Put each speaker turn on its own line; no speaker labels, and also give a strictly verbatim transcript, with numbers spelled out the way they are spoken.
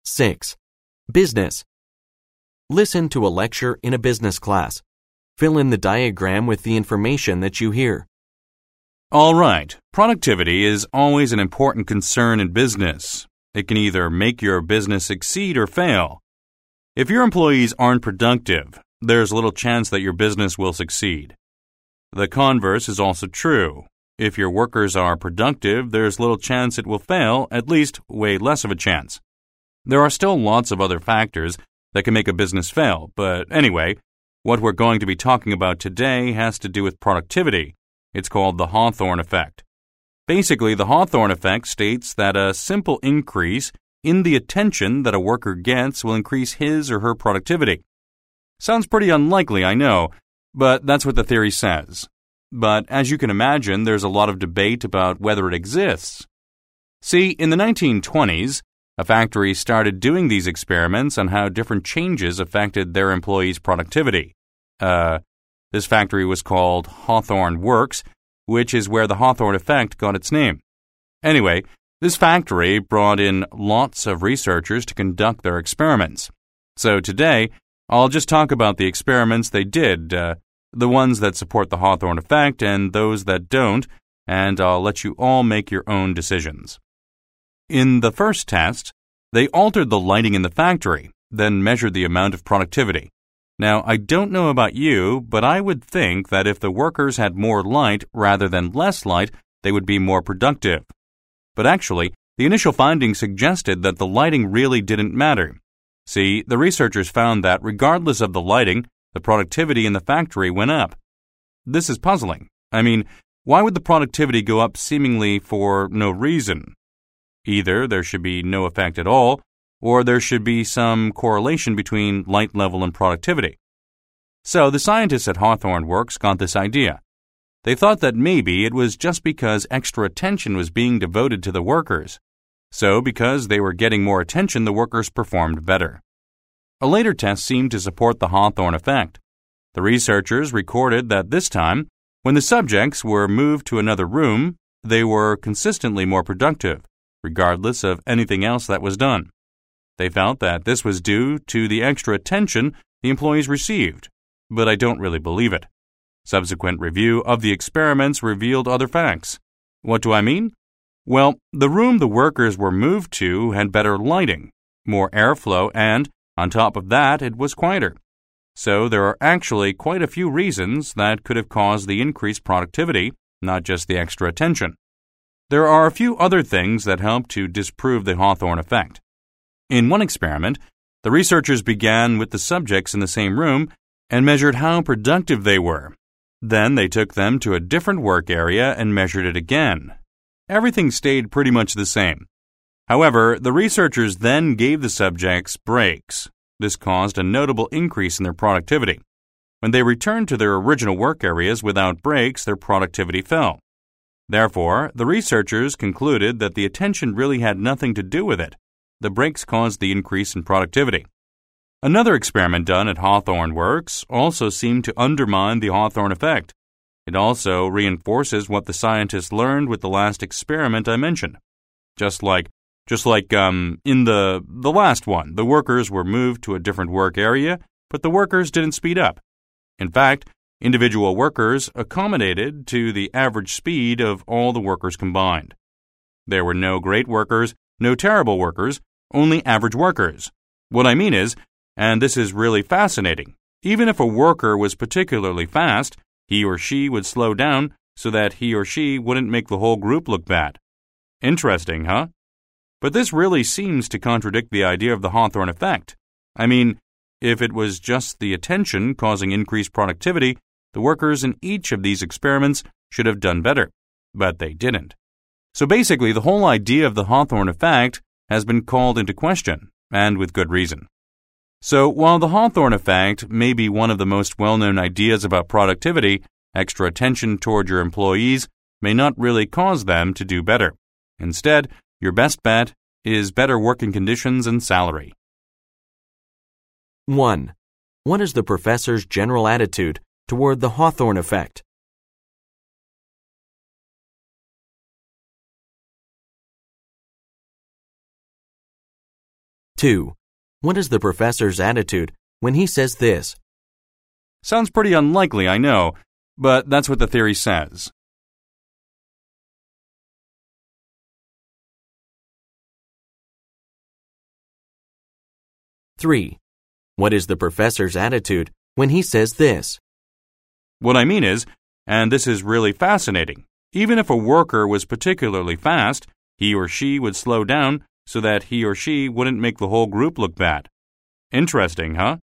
six. Business. Listen to a lecture in a business class. Fill in the diagram with the information that you hear.
All right, productivity is always an important concern in business. It can either make your business succeed or fail. If your employees aren't productive, there's little chance that your business will succeed. The converse is also true. If your workers are productive, there's little chance it will fail, at least way less of a chance. There are still lots of other factors that can make a business fail, but anyway, what we're going to be talking about today has to do with productivity. It's called the Hawthorne effect. Basically, the Hawthorne effect states that a simple increase in the attention that a worker gets will increase his or her productivity. Sounds pretty unlikely, I know, but that's what the theory says. But as you can imagine, there's a lot of debate about whether it exists. See, in the nineteen twenties, a factory started doing these experiments on how different changes affected their employees' productivity. Uh, this factory was called Hawthorne Works, which is where the Hawthorne effect got its name. Anyway, this factory brought in lots of researchers to conduct their experiments. So today, I'll just talk about the experiments they did, uh, the ones that support the Hawthorne effect and those that don't, and I'll let you all make your own decisions. In the first test, they altered the lighting in the factory, then measured the amount of productivity. Now, I don't know about you, but I would think that if the workers had more light rather than less light, they would be more productive. But actually, the initial findings suggested that the lighting really didn't matter. See, the researchers found that regardless of the lighting, the productivity in the factory went up. This is puzzling. I mean, why would the productivity go up seemingly for no reason? Either there should be no effect at all, or there should be some correlation between light level and productivity. So the scientists at Hawthorne Works got this idea. They thought that maybe it was just because extra attention was being devoted to the workers. So because they were getting more attention, the workers performed better. A later test seemed to support the Hawthorne effect. The researchers recorded that this time, when the subjects were moved to another room, they were consistently more productive, regardless of anything else that was done. They felt that this was due to the extra attention the employees received, but I don't really believe it. Subsequent review of the experiments revealed other facts. What do I mean? Well, the room the workers were moved to had better lighting, more airflow, and, on top of that, it was quieter. So there are actually quite a few reasons that could have caused the increased productivity, not just the extra attention. There are a few other things that help to disprove the Hawthorne effect. In one experiment, the researchers began with the subjects in the same room and measured how productive they were. Then they took them to a different work area and measured it again. Everything stayed pretty much the same. However, the researchers then gave the subjects breaks. This caused a notable increase in their productivity. When they returned to their original work areas without breaks, their productivity fell. Therefore, the researchers concluded that the attention really had nothing to do with it. The breaks caused the increase in productivity. Another experiment done at Hawthorne Works also seemed to undermine the Hawthorne effect. It also reinforces what the scientists learned with the last experiment I mentioned. Just like, just like um, in the, the last one, the workers were moved to a different work area, but the workers didn't speed up. In fact, individual workers accommodated to the average speed of all the workers combined. There were no great workers, no terrible workers, only average workers. What I mean is, and this is really fascinating, even if a worker was particularly fast, he or she would slow down so that he or she wouldn't make the whole group look bad. Interesting, huh? But this really seems to contradict the idea of the Hawthorne effect. I mean, if it was just the attention causing increased productivity, the workers in each of these experiments should have done better, but they didn't. So basically, the whole idea of the Hawthorne effect has been called into question, and with good reason. So while the Hawthorne effect may be one of the most well-known ideas about productivity, extra attention toward your employees may not really cause them to do better. Instead, your best bet is better working conditions and salary.
one. What is the professor's general attitude toward the Hawthorne effect? two. What is the professor's attitude when he says this?
Sounds pretty unlikely, I know, but that's what the theory says.
three. What is the professor's attitude when he says this?
What I mean is, and this is really fascinating, even if a worker was particularly fast, he or she would slow down so that he or she wouldn't make the whole group look bad. Interesting, huh?